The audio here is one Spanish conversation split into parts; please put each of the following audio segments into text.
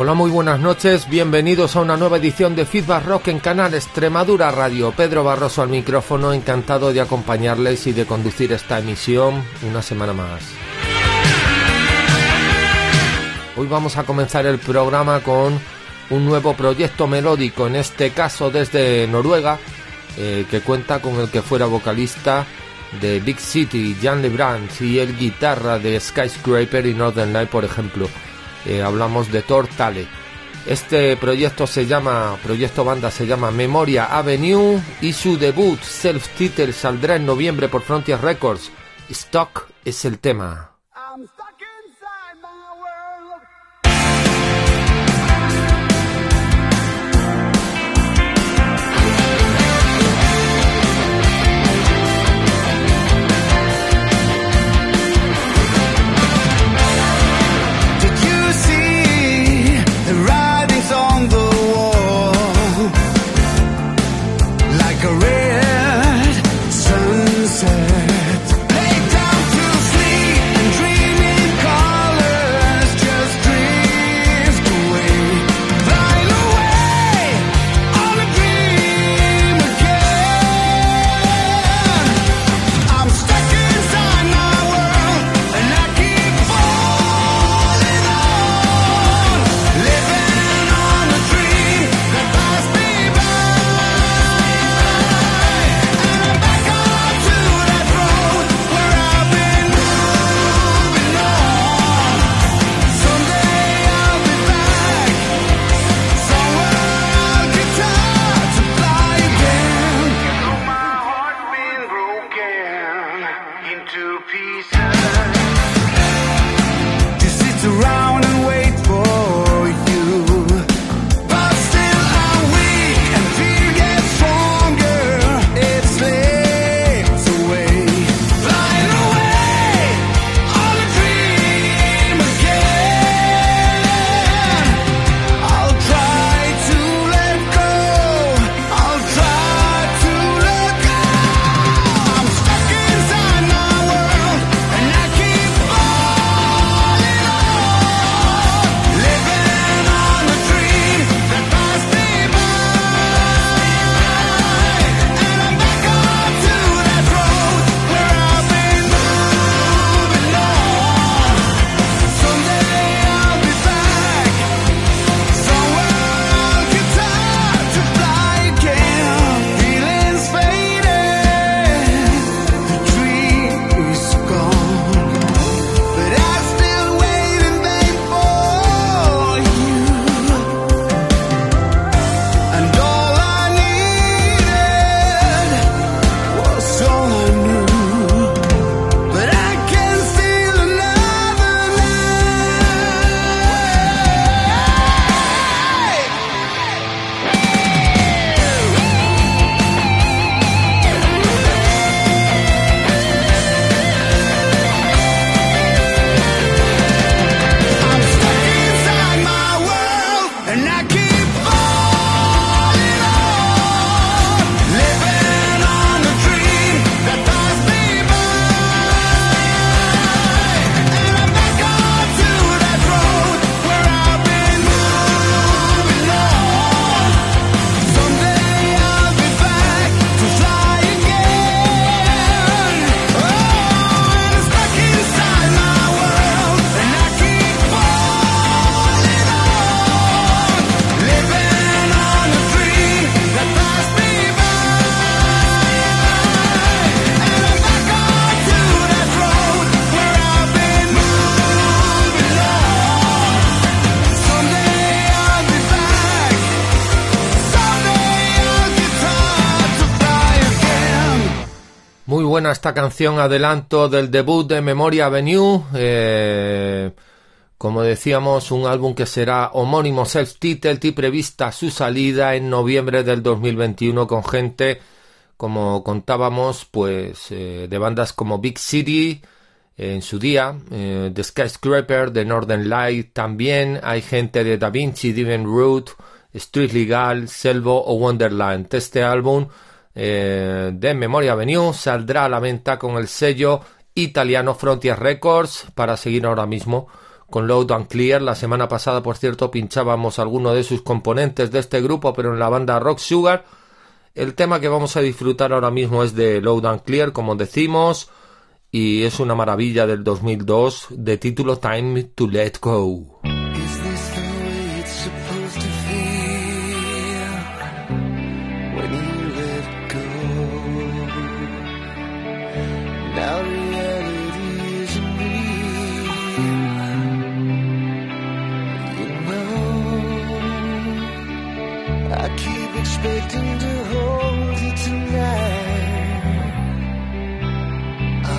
Hola, muy buenas noches, bienvenidos a una nueva edición de Feedback Rock en Canal Extremadura Radio. Pedro Barroso al micrófono, encantado de acompañarles y de conducir esta emisión una semana más. Hoy vamos a comenzar el programa con un nuevo proyecto melódico, en este caso desde Noruega, que cuenta con el que fuera vocalista de Big City, Jan Lebrant, y el guitarra de Skyscraper y Northern Light, por ejemplo. Hablamos de Thor Tale. Este proyecto banda se llama Memoria Avenue y su debut self-title saldrá en noviembre por Frontier Records. Stock es el tema. Buena esta canción, adelanto del debut de Memoria Avenue, como decíamos, un álbum que será homónimo self-titled y prevista su salida en noviembre del 2021 con gente, como contábamos, pues de bandas como Big City en su día, The Skyscraper, The Northern Light, también hay gente de Da Vinci, Divine Root, Street Legal, Selvo o Wonderland. Este álbum de Memoria Avenue saldrá a la venta con el sello italiano Frontier Records, para seguir ahora mismo con Loud and Clear. La semana pasada, por cierto, pinchábamos alguno de sus componentes de este grupo, pero en la banda Rock Sugar. El tema que vamos a disfrutar ahora mismo es de Loud and Clear, como decimos, y es una maravilla del 2002, de título Time to Let Go. Expecting to hold you tonight, I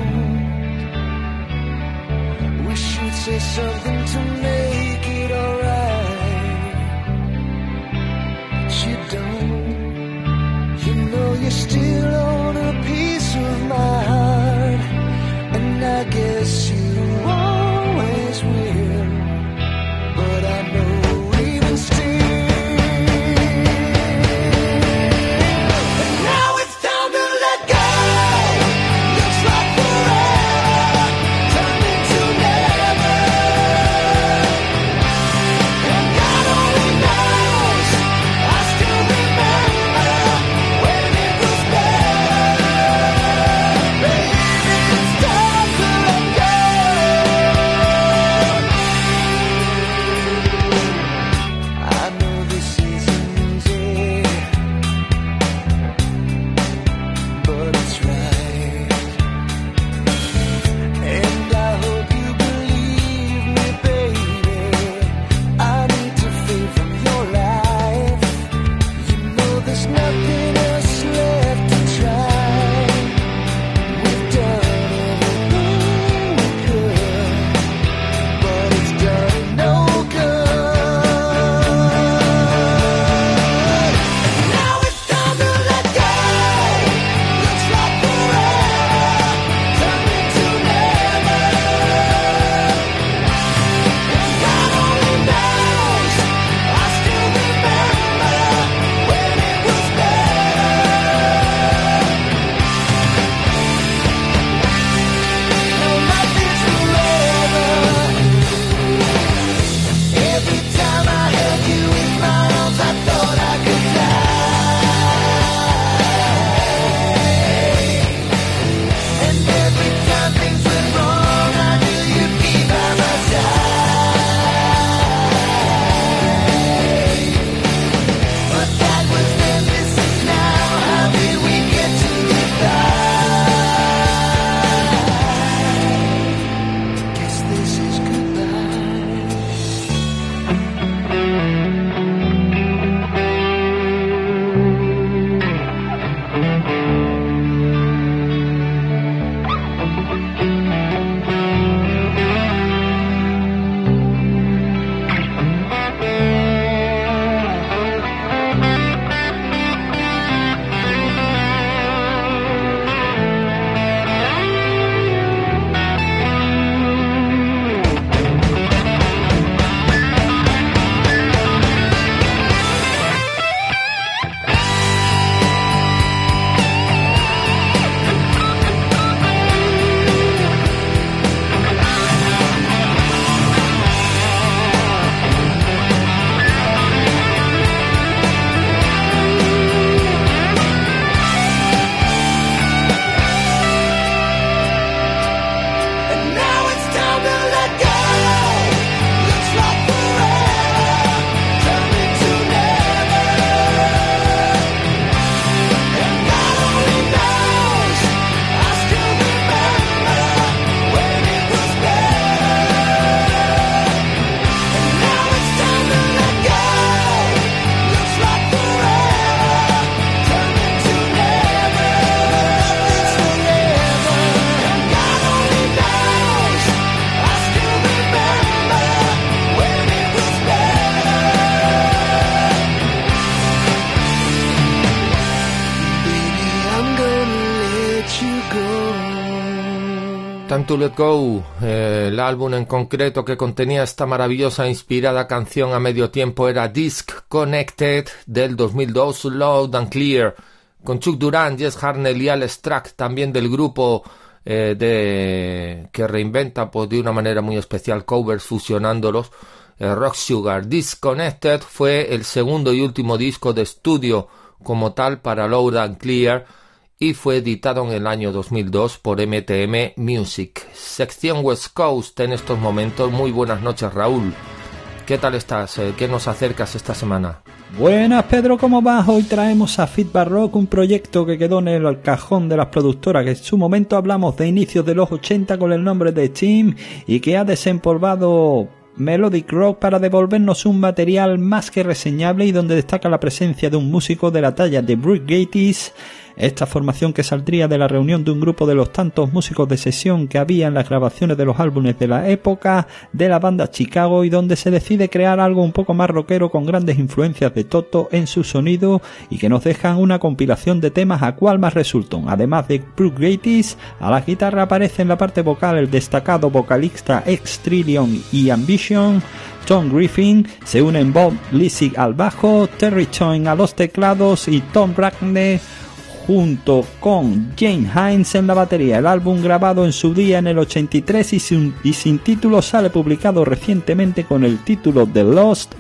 won't. Wish you'd say something to make it alright, but you don't. You know you still own a piece of my heart, and I guess you always will, but I know even still. Time to Let Go, el álbum en concreto que contenía esta maravillosa e inspirada canción a medio tiempo era Disc Connected del 2002, Loud and Clear, con Chuck Duran, Jess Harnell y Alex Track, también del grupo que reinventa pues de una manera muy especial covers fusionándolos. Rock Sugar Disconnected fue el segundo y último disco de estudio como tal para Loud and Clear y fue editado en el año 2002 por MTM Music. Sección West Coast en estos momentos. Muy buenas noches, Raúl. ¿Qué tal estás? ¿Qué nos acercas esta semana? Buenas, Pedro, ¿cómo vas? Hoy traemos a Feedback Rock, un proyecto que quedó en el cajón de las productoras, que en su momento hablamos de inicios de los 80 con el nombre de Team y que ha desempolvado melodic rock para devolvernos un material más que reseñable y donde destaca la presencia de un músico de la talla de Bruce Gates. Esta formación que saldría de la reunión de un grupo de los tantos músicos de sesión que había en las grabaciones de los álbumes de la época de la banda Chicago y donde se decide crear algo un poco más rockero con grandes influencias de Toto en su sonido y que nos dejan una compilación de temas a cual más resultan. Además de Bruce Gates, a la guitarra aparece en la parte vocal el destacado vocalista ex Trillion y Ambition, Tom Griffin, se unen Bob Lissig al bajo, Terry Choin a los teclados y Tom Bracknell junto con Jane Hines en la batería. El álbum, grabado en su día en el 83 y sin título, sale publicado recientemente con el título The Lost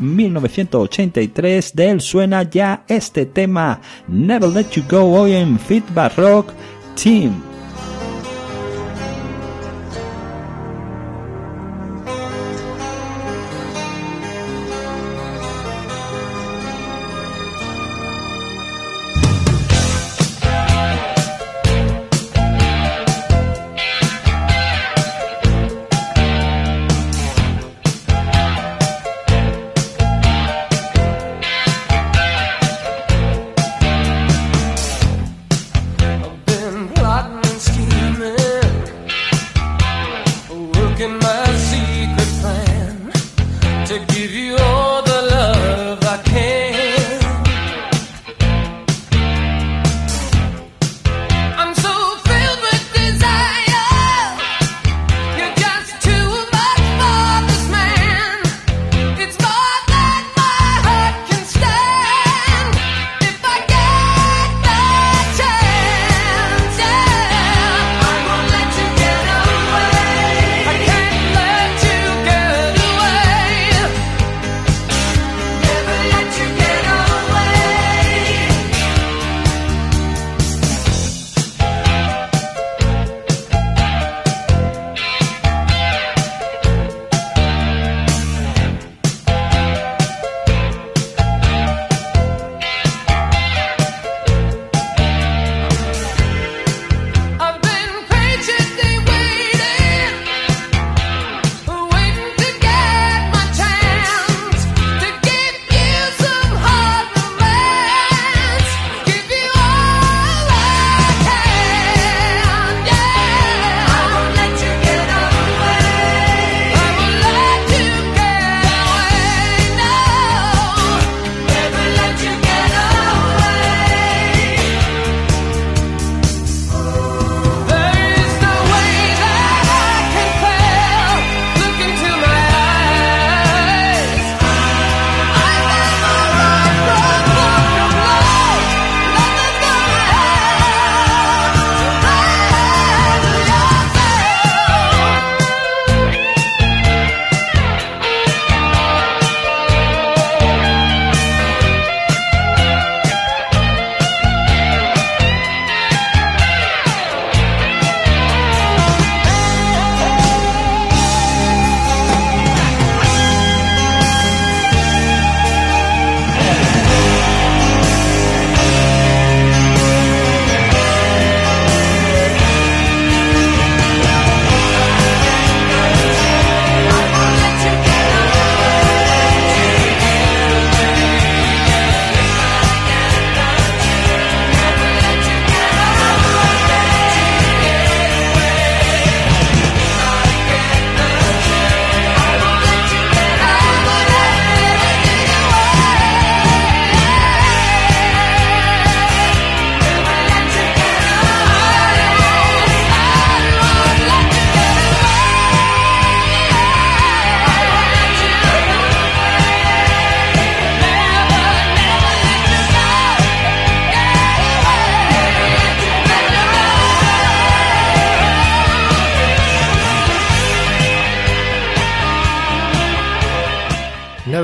1983. De él suena ya este tema Never Let You Go hoy en Feedback Rock Team. Let you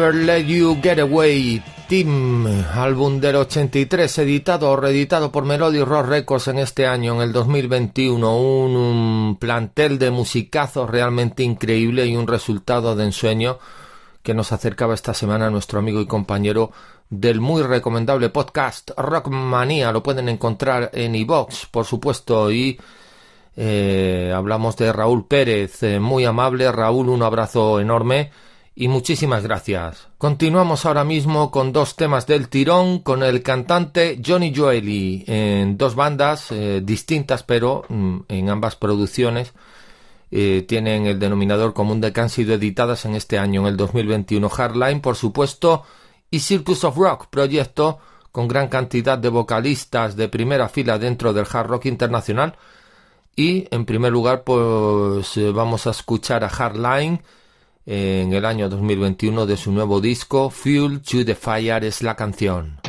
Never Let You Get Away, Team, álbum del 83, editado o reeditado por Melody Rock Records en este año, en el 2021, un plantel de musicazos realmente increíble y un resultado de ensueño que nos acercaba esta semana a nuestro amigo y compañero del muy recomendable podcast Rockmanía. Lo pueden encontrar en iVoox, por supuesto, y hablamos de Raúl Pérez, muy amable. Raúl, un abrazo enorme y muchísimas gracias. Continuamos ahora mismo con dos temas del tirón, con el cantante Johnny Joely, en dos bandas distintas, pero en ambas producciones tienen el denominador común de que han sido editadas en este año, en el 2021. Hardline, por supuesto, y Circus of Rock, proyecto con gran cantidad de vocalistas de primera fila dentro del hard rock internacional. Y en primer lugar, pues vamos a escuchar a Hardline en el año 2021 de su nuevo disco. Fuel to the Fire es la canción.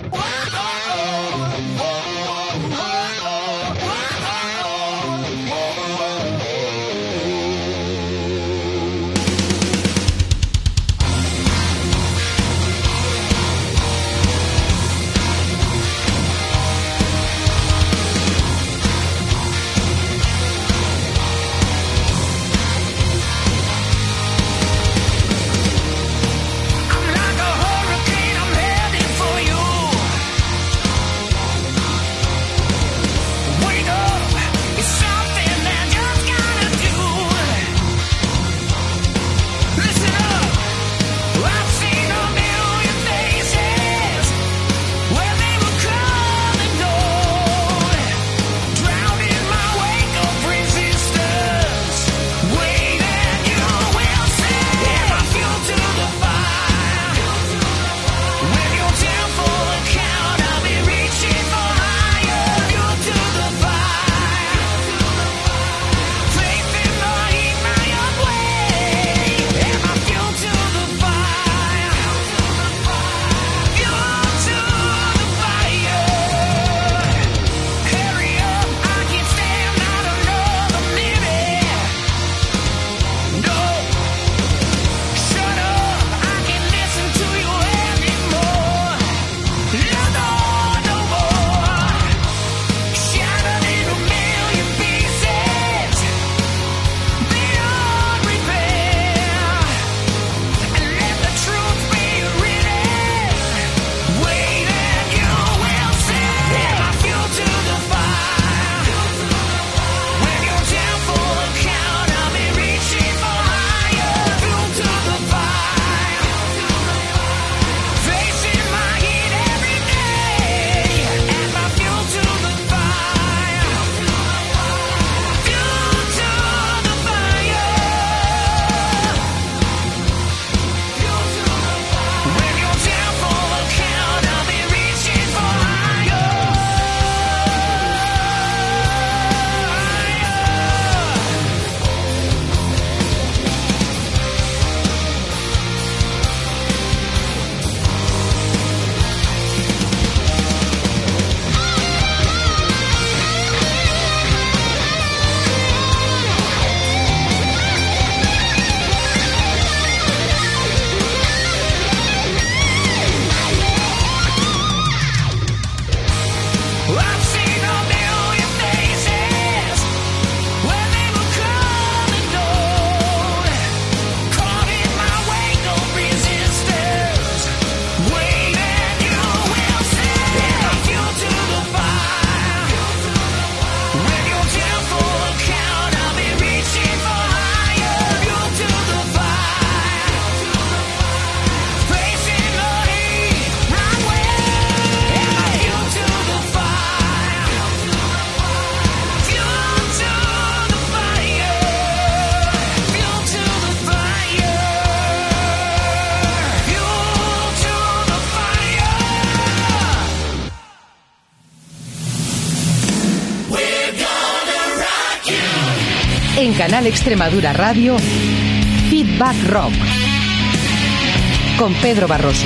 En Canal Extremadura Radio, Feedback Rock, con Pedro Barroso.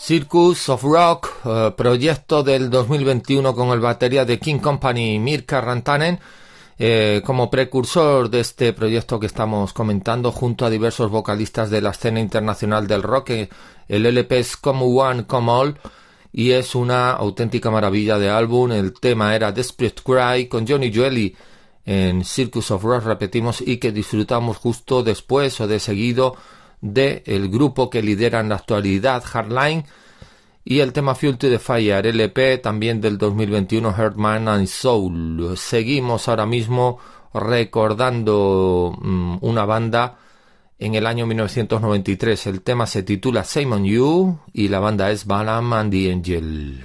Circus of Rock, proyecto del 2021 con el batería de King Company, Mirka Rantanen, como precursor de este proyecto que estamos comentando, junto a diversos vocalistas de la escena internacional del rock. El LP es Come One, Come All, y es una auténtica maravilla de álbum. El tema era Desperate Cry, con Johnny Joeli en Circus of Rock, repetimos, y que disfrutamos justo después o de seguido de el grupo que lidera en la actualidad, Hardline, y el tema Fuel to the Fire, LP también del 2021, Heart, Mind and Soul. Seguimos ahora mismo recordando una banda en el año 1993. El tema se titula Shame on You y la banda es Balaam and the Angel.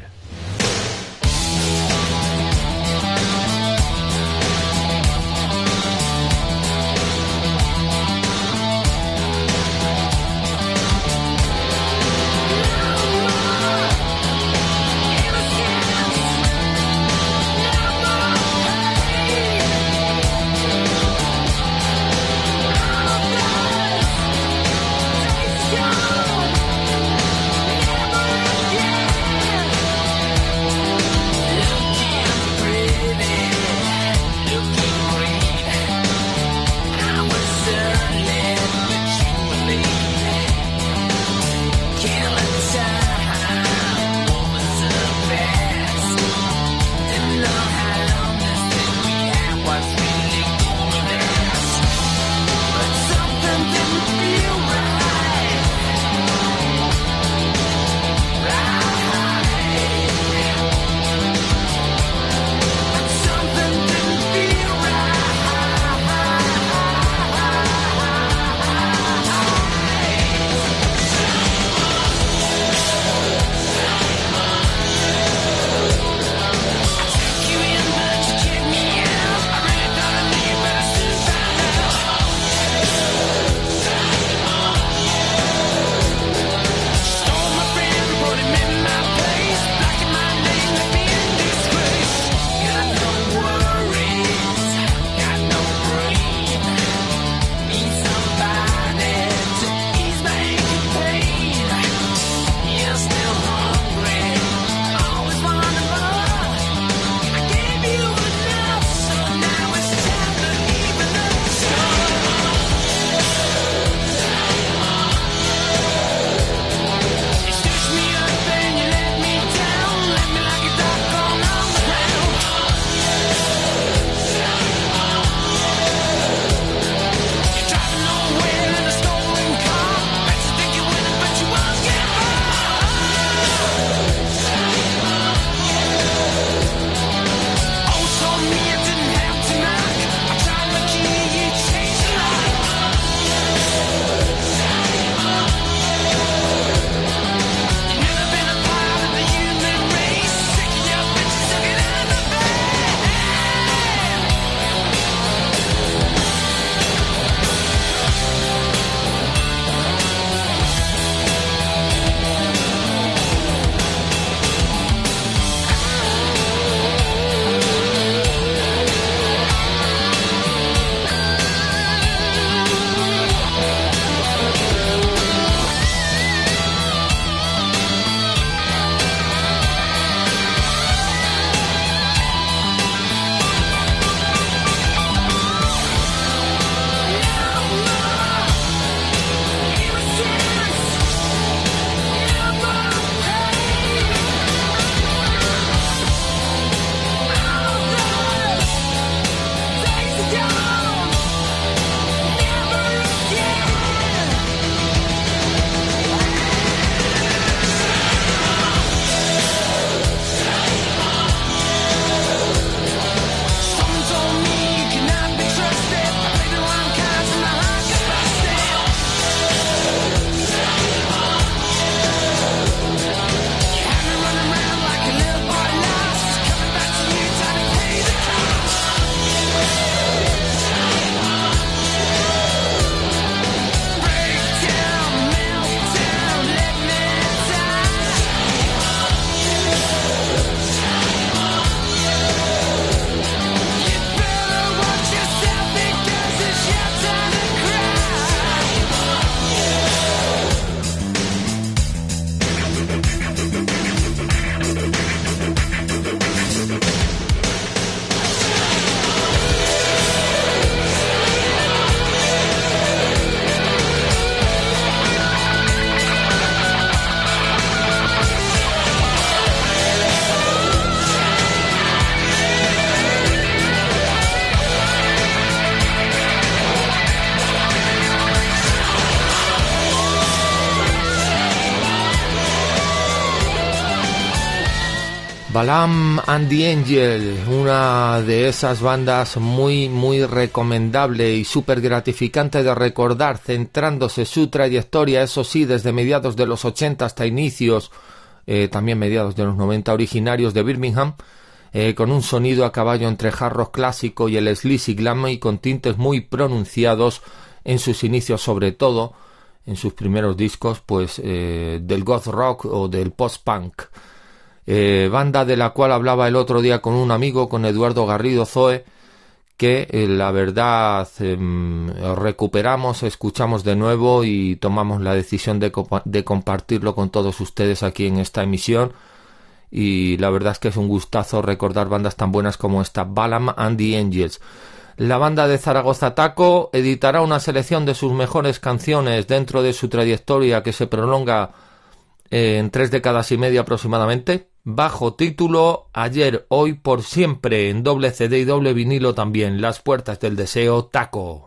Balaam and the Angel, una de esas bandas muy recomendable y súper gratificante de recordar, centrándose su trayectoria, eso sí, desde mediados de los 80 hasta inicios, también mediados de los 90, originarios de Birmingham, con un sonido a caballo entre hard rock clásico y el sleazy glam, y con tintes muy pronunciados en sus inicios, sobre todo en sus primeros discos, pues del goth rock o del post-punk. Banda de la cual hablaba el otro día con un amigo, con Eduardo Garrido Zoe, que la verdad recuperamos, escuchamos de nuevo y tomamos la decisión de compartirlo con todos ustedes aquí en esta emisión, y la verdad es que es un gustazo recordar bandas tan buenas como esta, Balaam and the Angels. La banda de Zaragoza Taco editará una selección de sus mejores canciones dentro de su trayectoria, que se prolonga en 3 décadas y media aproximadamente, bajo título Ayer, Hoy, Por Siempre, en doble CD y doble vinilo también, Las Puertas del Deseo, Taco.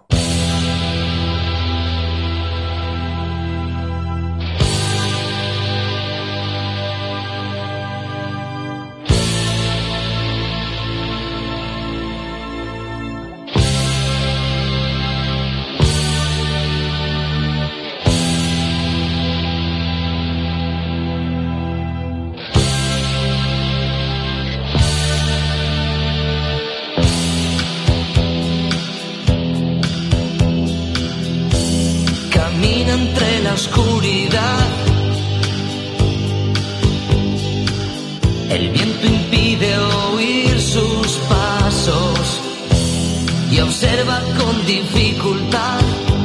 Entre la oscuridad, el viento impide oír sus pasos y observa con dificultad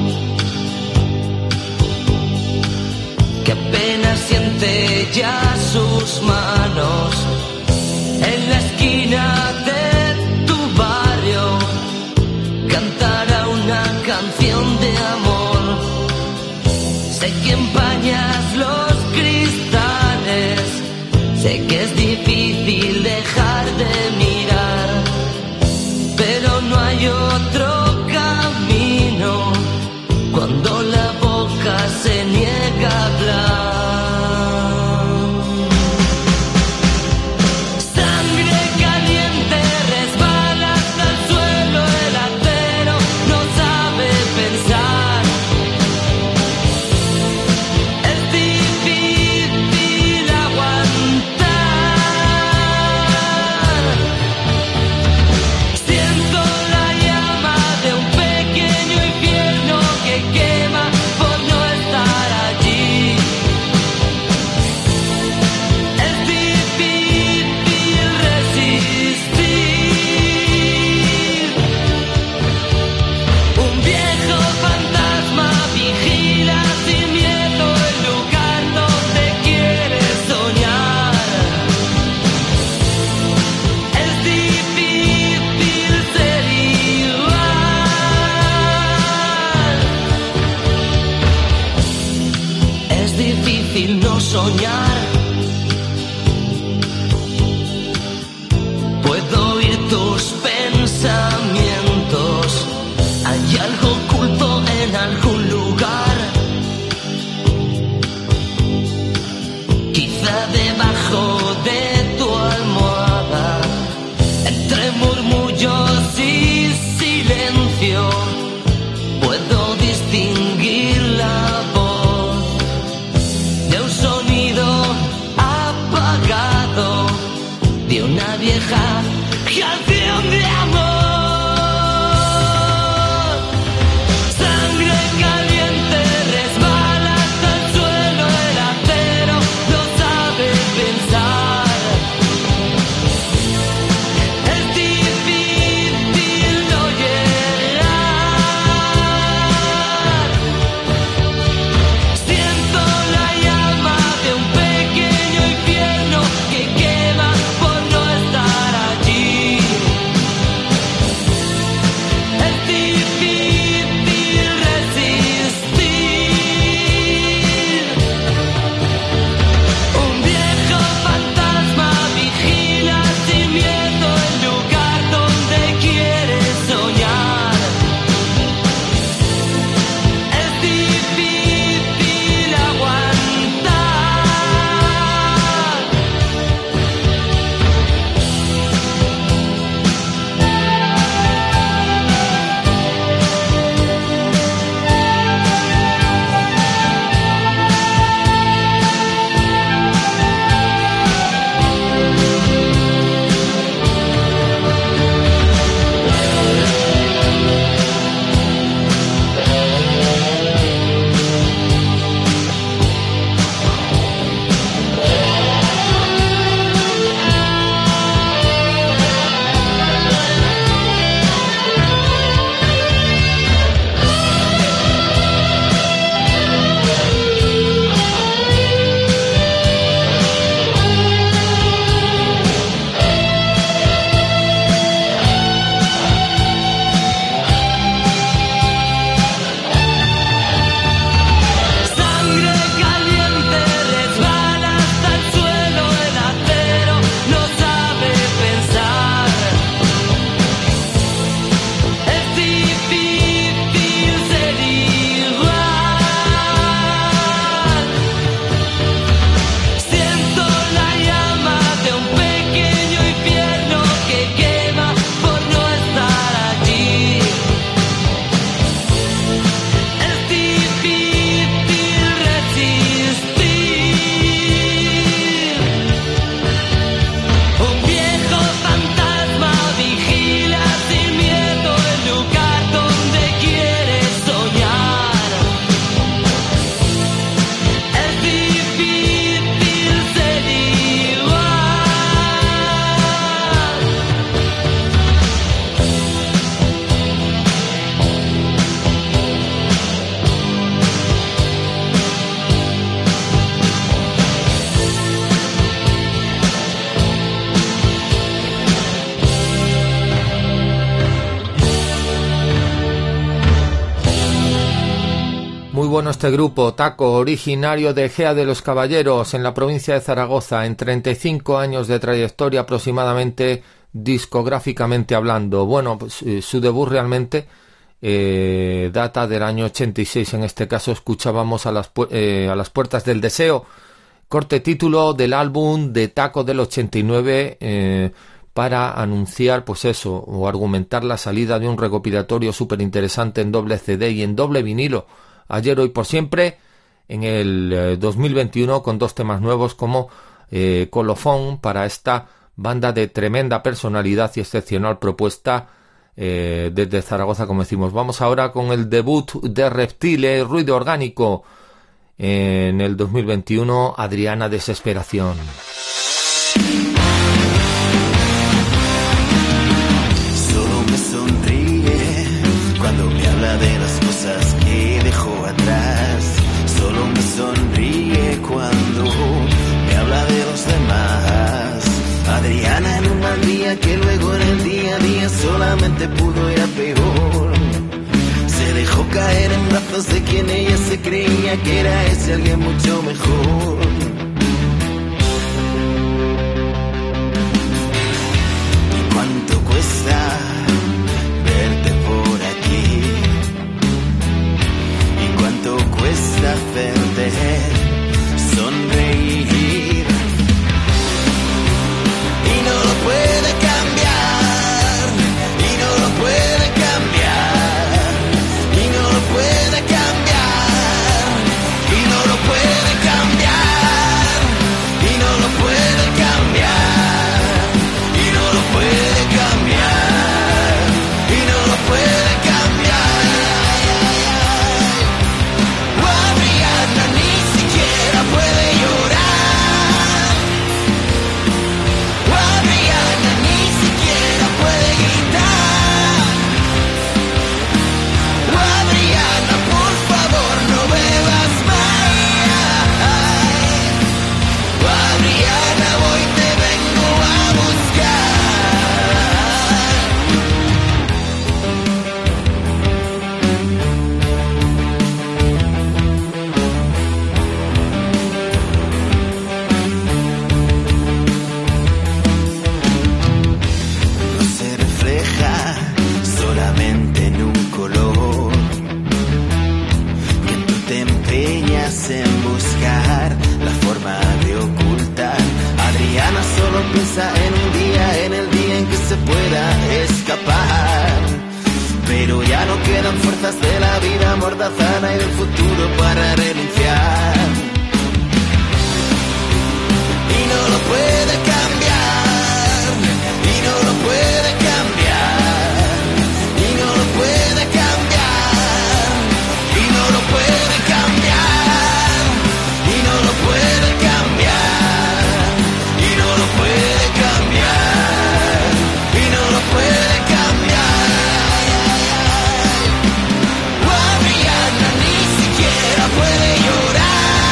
que apenas siente ya sus manos en la esquina de tu barrio. Cantará una canción de amor. Sé que empañas los cristales, sé que es difícil dejar de mirar, pero no hay otro camino cuando la boca se niega a hablar. Sangre caliente resbala hasta el suelo, el acero no sabe pensar. Soñar, puedo oír tus pensamientos, hay algo oculto en algún lugar, quizá debajo de tu almohada, entre murmullos y silencio, puedo distinguir la voz de un sonido apagado, de una vieja canción de amor. Sangre caliente resbala hasta el suelo, el acero no sabe pensar. Es difícil no llegar. Siento la llama de un pequeño infierno que quema por no estar allí. bueno este grupo, Taco, originario de Gea de los Caballeros, en la provincia de Zaragoza, en 35 años de trayectoria aproximadamente, discográficamente hablando. Bueno, pues, su debut realmente data del año 86, en este caso escuchábamos a las puertas del deseo, corte título del álbum de Taco del 89, para anunciar, pues eso, o argumentar la salida de un recopilatorio súper interesante en doble CD y en doble vinilo, Ayer, Hoy, Por Siempre, en el 2021, con 2 temas nuevos como colofón para esta banda de tremenda personalidad y excepcional propuesta desde Zaragoza, como decimos. Vamos ahora con el debut de Reptile, Ruido Orgánico, en el 2021, Adriana Desesperación. Solo me sonríe cuando me habla de las cosas que dejó atrás. Solo me sonríe cuando me habla de los demás. Adriana en un mal día que luego en el día a día solamente pudo ir a peor. Se dejó caer en brazos de quien ella se creía que era ese alguien mucho mejor. ¿Y cuánto cuesta verte por aquí? ¿Y cuánto cuesta hacerte sonreír? Y no lo puede cambiar, y no lo puede cambiar, y no lo puede cambiar, y no lo puede cambiar, y no lo puede cambiar, y no lo puede cambiar, y no lo puede cambiar. Oh, Adriana ni siquiera puede llorar. Oh, Adriana ni siquiera puede gritar. Oh, Adriana, por favor no bebas más. Oh, Adriana, hoy te vengo a buscar. No se refleja solamente en un color, que tú te empeñas en buscar la forma de ocultar. Adriana solo piensa en un día, en el día en que se pueda escapar. Pero ya no quedan fuerzas de la vida mordazana y del futuro para renunciar. Y no lo puede cambiar, y no lo puede cambiar, y no lo puede cambiar, y no lo puede cambiar, y no lo puede cambiar, y no lo puede cambiar, y no lo puede cambiar. Oh, Adriana ni siquiera puede llorar.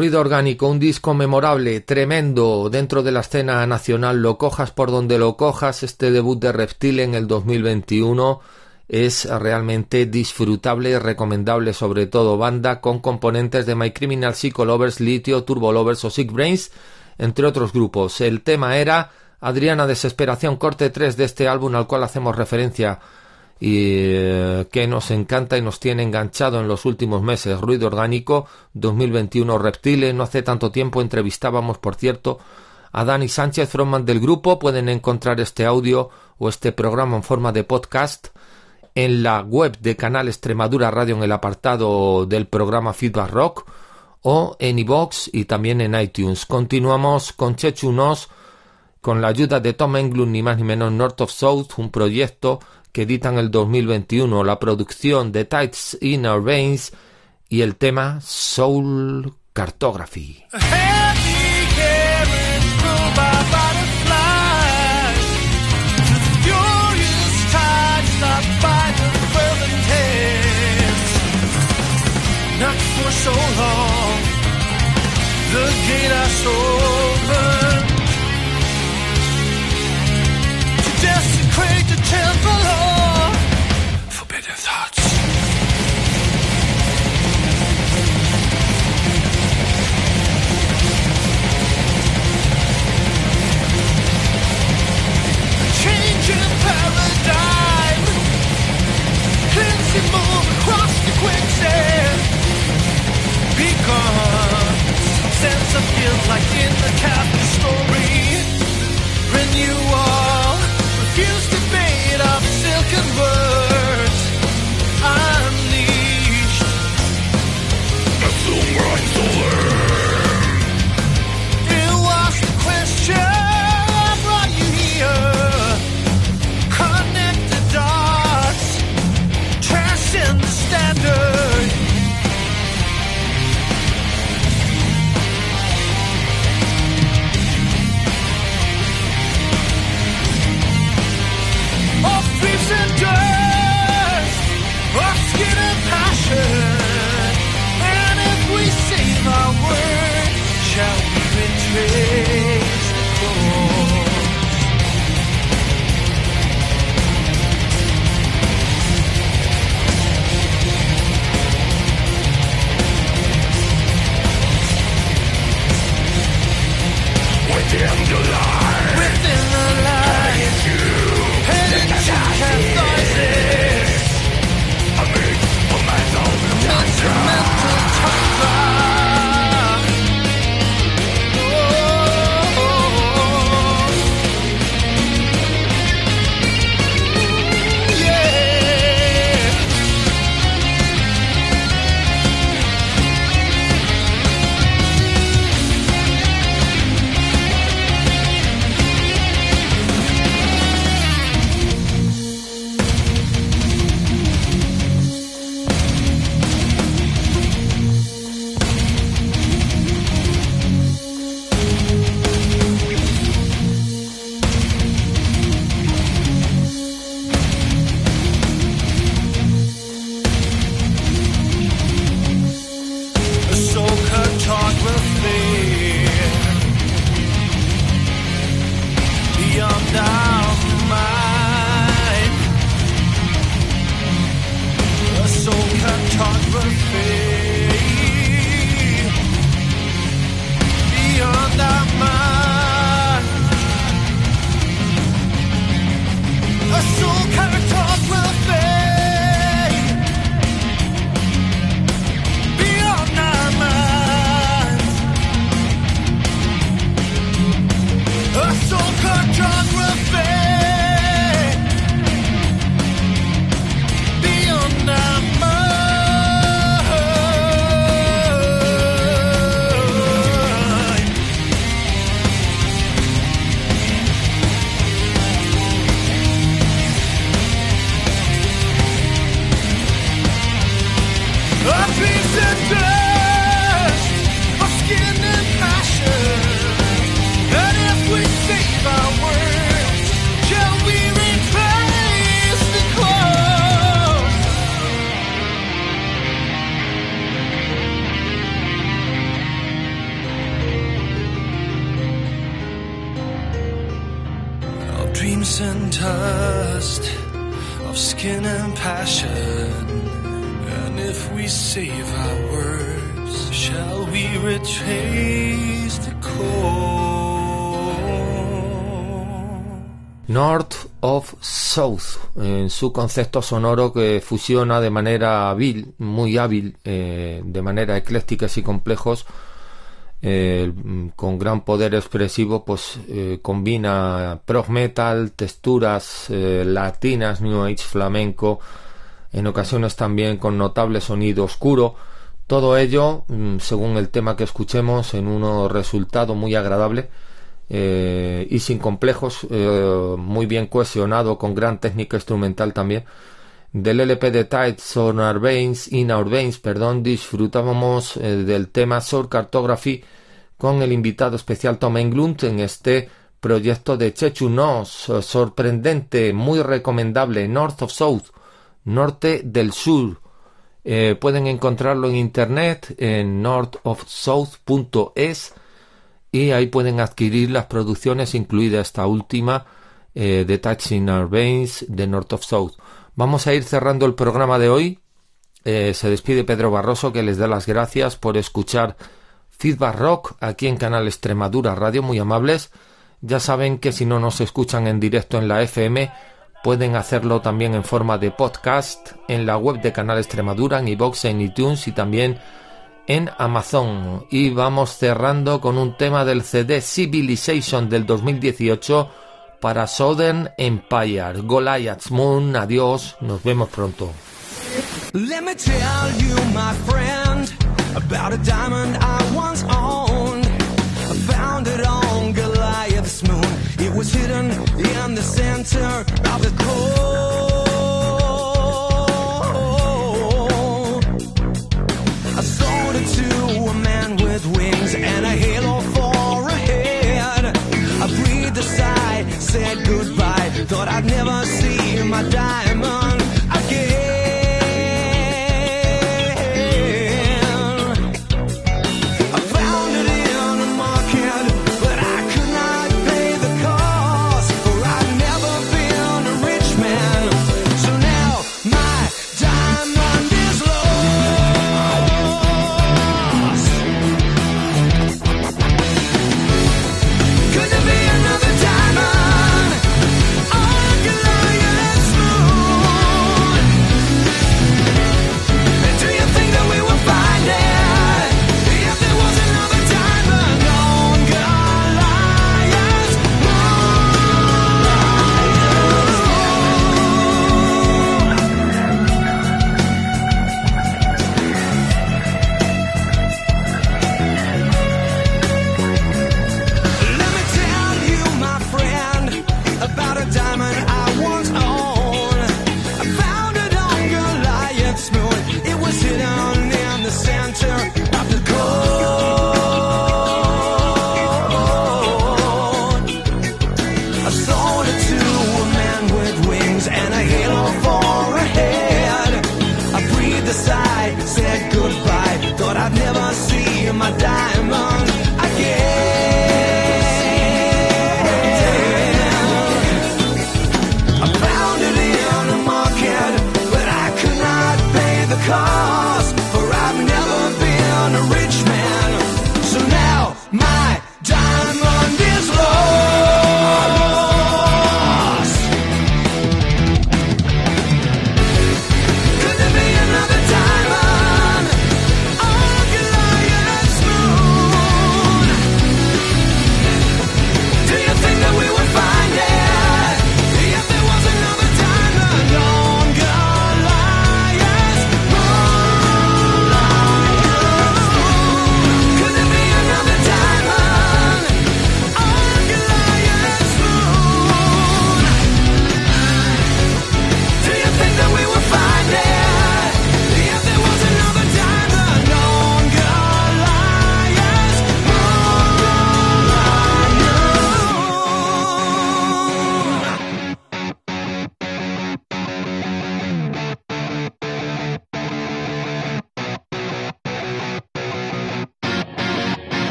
Ruido Orgánico, un disco memorable, tremendo dentro de la escena nacional, lo cojas por donde lo cojas. Este debut de Reptile en el 2021 es realmente disfrutable y recomendable, sobre todo banda con componentes de My Criminal Psycho Lovers, Litio, Turbo Lovers o Sick Brains, entre otros grupos. El tema era Adriana Desesperación, corte 3 de este álbum al cual hacemos referencia y que nos encanta y nos tiene enganchado en los últimos meses. Ruido Orgánico 2021, Reptile. No hace tanto tiempo entrevistábamos, por cierto, a Dani Sánchez, frontman del grupo. Pueden encontrar este audio o este programa en forma de podcast en la web de Canal Extremadura Radio, en el apartado del programa Feedback Rock, o en iVoox y también en iTunes. Continuamos con Chechu Nos, con la ayuda de Tom Englund, ni más ni menos, North of South, un proyecto que editan el 2021, la producción de Tides in Our Veins y el tema Soul Cartography. Not for so long, the gate has opened to desecrate the temple of forbidden thoughts. Changing paradigm, cleansing move across the quicksand. Be gone. Sense of guilt like in the Catholic story. Renewal. Refuse to fade off silken words. Unleashed. It was the question brought you here. Connect the dots. Transcend the standard. And dust, of skin and passion. And if we save our word, shall we retrace the course? Within the lie, within the lie, headed to catharsis. A mental tundra. contest of skin and passion. And if we save our words, shall we retrace the course? North of South, en su concepto sonoro que fusiona de manera hábil, muy hábil, de manera eclécticas y complejos, con gran poder expresivo, pues combina prog metal, texturas latinas, new age, flamenco, en ocasiones también con notable sonido oscuro. Todo ello, según el tema que escuchemos, en un resultado muy agradable y sin complejos, muy bien cohesionado, con gran técnica instrumental también. Del LP de Tides in Our Veins, disfrutábamos del tema Soul Cartography con el invitado especial Tom Englund en este proyecto de Chechu Nos, sorprendente, muy recomendable, North of South, norte del sur. Pueden encontrarlo en internet en northofsouth.es y ahí pueden adquirir las producciones, incluida esta última de Tides in Our Veins de North of South. Vamos a ir cerrando el programa de hoy. Se despide Pedro Barroso, que les da las gracias por escuchar Feedback Rock aquí en Canal Extremadura Radio, muy amables. Ya saben que si no nos escuchan en directo en la FM, pueden hacerlo también en forma de podcast en la web de Canal Extremadura, en iVoox, en iTunes y también en Amazon. Y vamos cerrando con un tema del CD Civilization del 2018 para Southern Empire, Goliath's Moon. Adiós, nos vemos pronto. Let me tell you, my friend, about a diamond I once owned. I found it on Goliath's moon. It was hidden in the center of the core. I sold it to a man with wings and a halo for a head. I breathed a sigh, said goodbye, thought I'd never see my diamond again.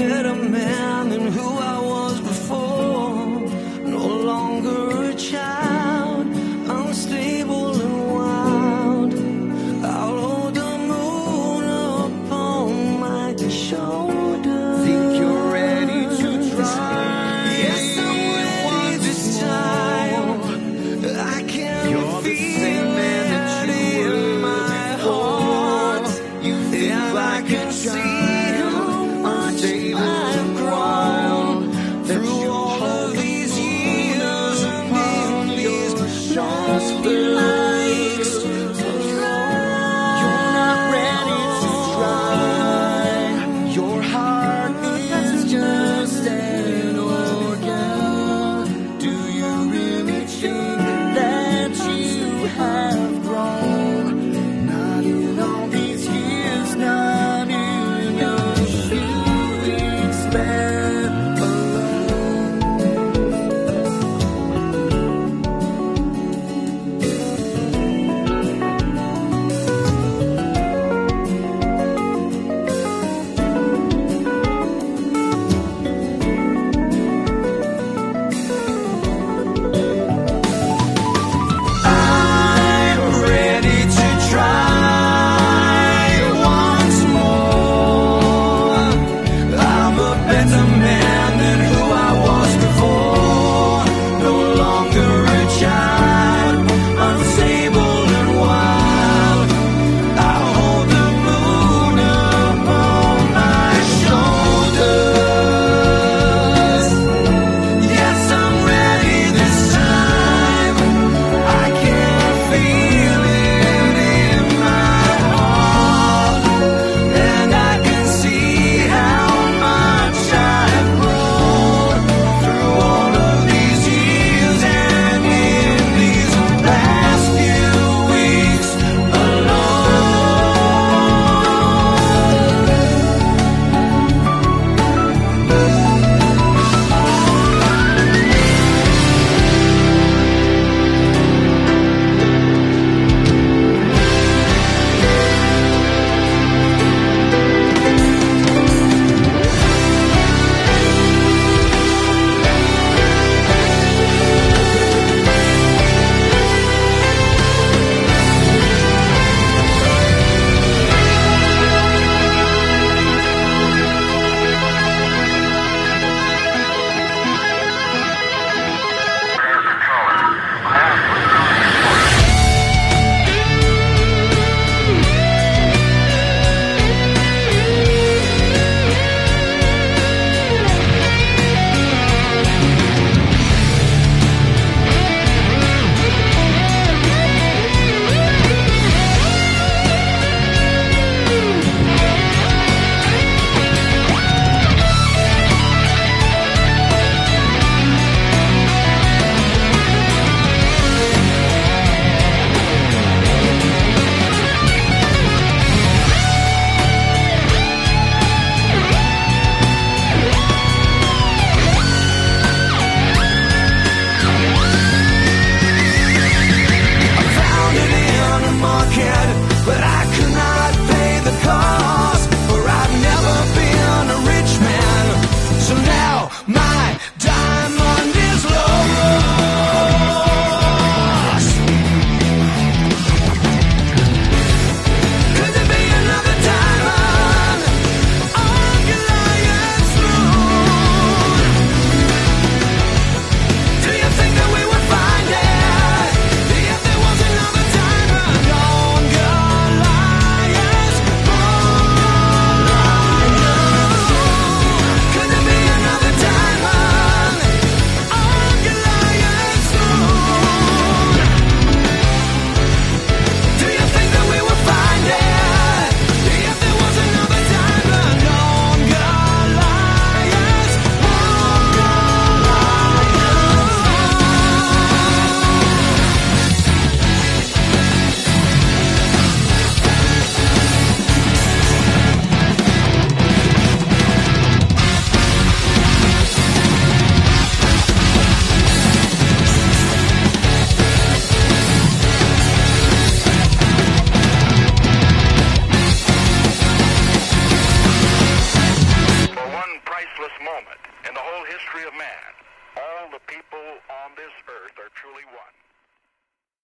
better man than who I was before. No longer a child, unstable and wild. I'll hold the moon upon my shoulder. Think you're ready to try? Yes, I'm ready this time. I can You're the feel same man that it you in were my before. heart. You think And I like can a see child, how much unstable I've and grown. all the people on this earth are truly one.